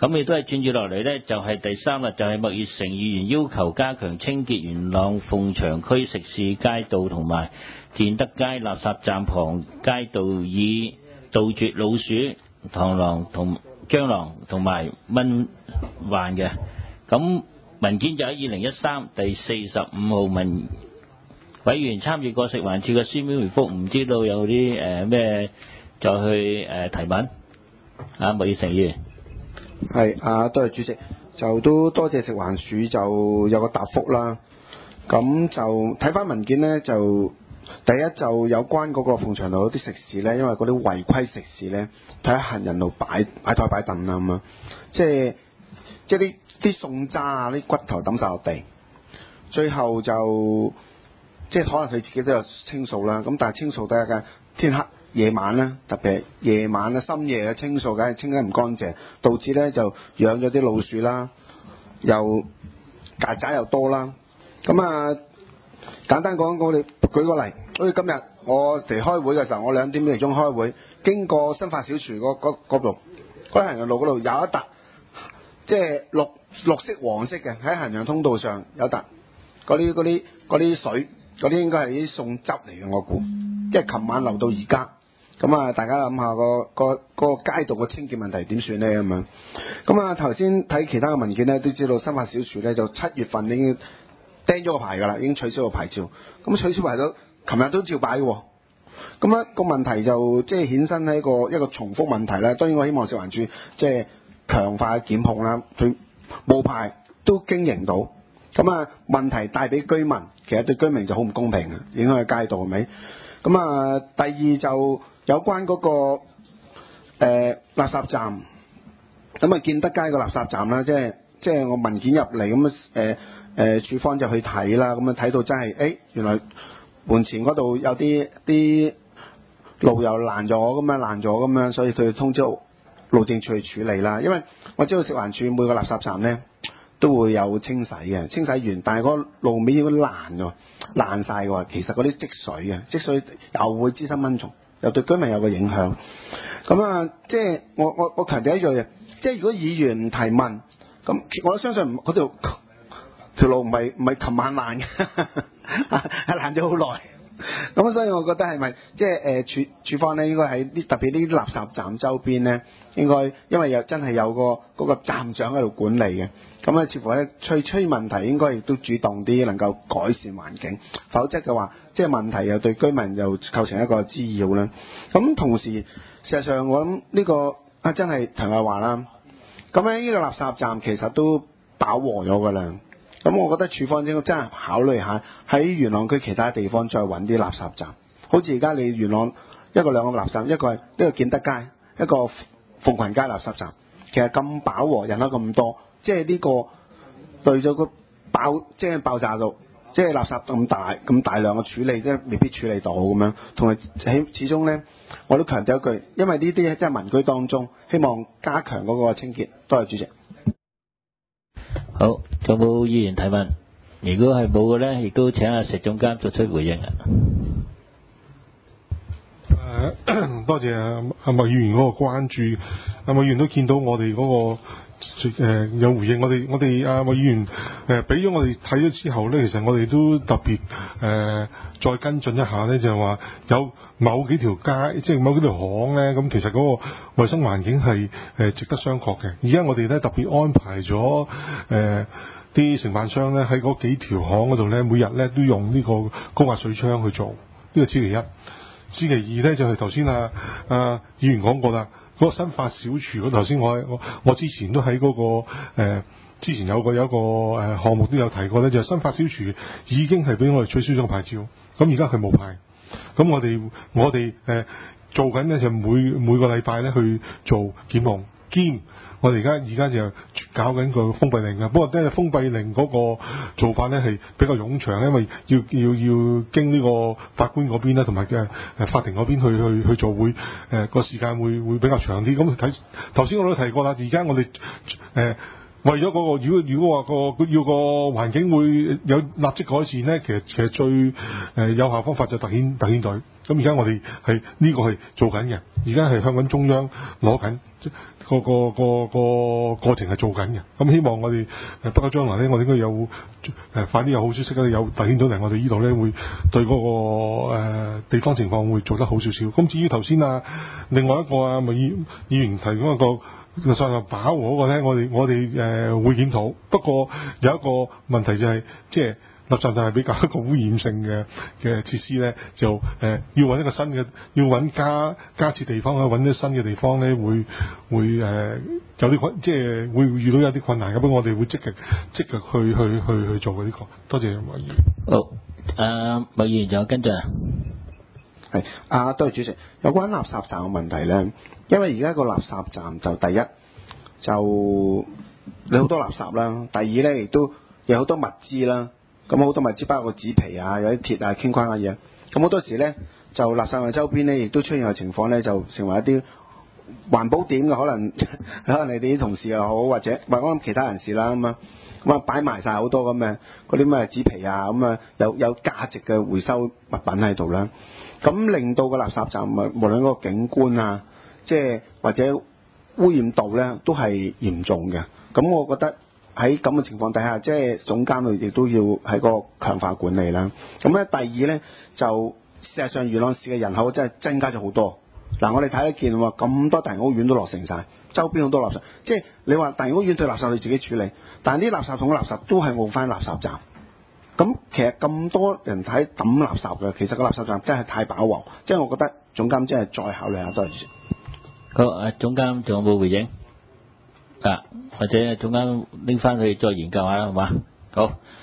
咁亦都係轉住落嚟呢，就係第三日就係麥月成議員要求加強清潔元朗鳳翔區食肆街道同埋建德街垃圾站旁街道，以杜絕老鼠、螳螂同埋蚊患嘅。咁文件就喺2013第45號文委員參與過食環署嘅書面回覆，唔知道有啲咩再去提問。麥月成議員。 係多謝主席，就都多謝食環署就有個答覆啦。咁就睇翻文件呢，就第一就有關嗰個鳳翔路啲食肆呢，因為嗰啲違規食肆呢，睇下行人路擺台擺凳啊咁樣，即係啲餸渣啊、啲骨頭抌晒落地，最後就即係可能佢自己都有清掃啦。咁但係清掃得嘅天黑夜晚咧，特別係夜晚深夜嘅清掃，梗係清得唔乾淨，導致咧就養咗啲老鼠啦，又曱甴又多啦。咁簡單講，我哋舉個例，好似今日我哋開會嘅時候，我2點鐘開會，經過新發小廚嗰度，嗰行人路嗰度有一笪，即係綠色黃色嘅喺行人通道上有笪，嗰啲水，嗰啲應該係啲餸汁嚟嘅，我估，即係琴晚流到而家。咁大家諗下個街道嘅清潔問題點算呢？咁樣。咁頭先睇其他嘅文件呢，都知道新發小廚呢就7月份已經釘咗個牌㗎啦，已經取消個牌照。咁取消牌到，琴日都照擺喎。咁個問題就即係衍生喺一個重複問題啦。當然我希望食環署即係強化檢控啦，佢冇牌都經營到。咁問題帶俾居民，其實對居民就好唔公平嘅，影響個街道係咪？咁第二就有關嗰個垃圾站，咁建德街個垃圾站啦，即係我文件入嚟咁署方就去睇啦，咁睇到真係原來門前嗰度有啲路又爛咗，所以佢通知路政署去處理啦。因為我知道食環署每個垃圾站呢都會有清洗嘅，清洗完，但係嗰個路面已經爛晒嘅，其實嗰啲積水又會滋生蚊蟲，又對居民有個影響。咁即係我強調一樣嘢，即係如果議員唔提問，咁我都相信嗰條路唔係琴晚爛嘅，係爛咗好耐。咁所以我覺得係咪即係署方咧應該喺特別呢啲垃圾站周邊咧，應該因為真係有嗰個站長喺度管理嘅，咁似乎咧吹問題應該亦都主動啲，能夠改善環境，否則嘅話即係問題又對居民又構成一個滋擾啦。咁同時事實上我諗呢個真係題外話啦。咁呢個垃圾站其實都飽和咗㗎啦。咁我覺得署方應該真係考慮下喺元朗區其他地方再揾啲垃圾站，好似而家你元朗一個兩個垃圾站，一個建德街，一個鳳群街垃圾站，其實咁飽和，人口咁多，即係呢個對咗個爆炸到，即係垃圾咁大量嘅處理，即係未必處理到咁樣。同埋始終呢，我都強調一句，因為呢啲即係民居當中，希望加強嗰個清潔。多謝主席。 好，有冇議員提問？如果係冇嘅咧，亦都請阿石總監作出回應。 多謝阿麥議員嗰個關注。阿麥議員都見到我哋嗰個有回應，我哋阿麥議員俾咗我哋睇咗之後咧，其實我哋都特別再跟進一下咧，就係話有某幾條街，即係某幾條巷咧，咁其實嗰個衛生環境係值得商榷嘅。而家我哋咧特別安排咗啲承辦商咧喺嗰幾條巷嗰度咧，每日咧都用呢個高壓水槍去做，呢個此其一。此其二咧就係頭先議員講過啦，嗰個新發小廚嗰頭先我之前都喺嗰個之前有一個項目都有提過咧，就係新發小廚已經係俾我哋取消咗個牌照，咁而家佢冇牌，咁我哋做緊咧就每個禮拜咧去做檢控，兼我哋而家就搞緊個封閉令啊。不過咧封閉令嗰個做法咧係比較冗長，因為要經呢個法官嗰邊咧，同埋法庭嗰邊去做，會個時間會比較長啲。咁頭先我都提過啦，而家我哋為咗嗰個，如果話要個環境會有立即改善咧，其實最有效方法就特遣隊。咁而家我哋係呢個係做緊嘅，而家係向緊中央攞緊，個過程係做緊嘅。咁希望我哋不久將來咧，我哋應該有快啲有好消息啦，有特遣隊嚟我哋呢度咧，會對嗰個地方情況會做得好少少。咁至於頭先另外一個議員提嗰個上頭飽和嗰個咧，我哋會檢討。不過有一個問題就係即係垃圾站係比較一個污染性嘅設施咧，就要揾一個新嘅，要揾加設地方去揾啲新嘅地方咧，會有啲即係會遇到有啲困難嘅。不過我哋會積極去做嘅呢個。多謝麥議員。 好，麥議員仲有跟進啊？ 係多謝主席。有關垃圾站嘅問題咧，因為而家個垃圾站就第一就你好多垃圾啦，第二咧亦都有好多物資啦。咁好多物資包括紙皮啊，有啲鐵啊、鉛框嘅嘢。咁好多時咧就垃圾站周邊咧，亦都出現嘅情況咧，就成為一啲環保點嘅，可能你哋啲同事又好，或者其他人士啦咁啊擺埋晒好多咁嘅嗰啲咩紙皮啊，咁有價值嘅回收物品喺度啦。咁令到個垃圾站無論嗰個景觀啊，即係或者污染度咧，都係嚴重嘅。咁我覺得喺咁嘅情況底下，即係總監佢亦都要喺個強化管理啦。咁咧第二咧就事實上元朗市嘅人口真係增加咗好多。嗱，我哋睇得見喎，咁多大型屋苑都落成晒，周邊好多垃圾。即係你話大型屋苑對垃圾你自己處理，但係啲垃圾桶嘅垃圾都係澳翻垃圾站。咁其實咁多人睇抌垃圾嘅，其實個垃圾站真係太飽和。即係我覺得總監真係再考慮下。多謝主席。 好，總監仲有冇回應？或者總監拎翻去再研究下啦，好嘛？好。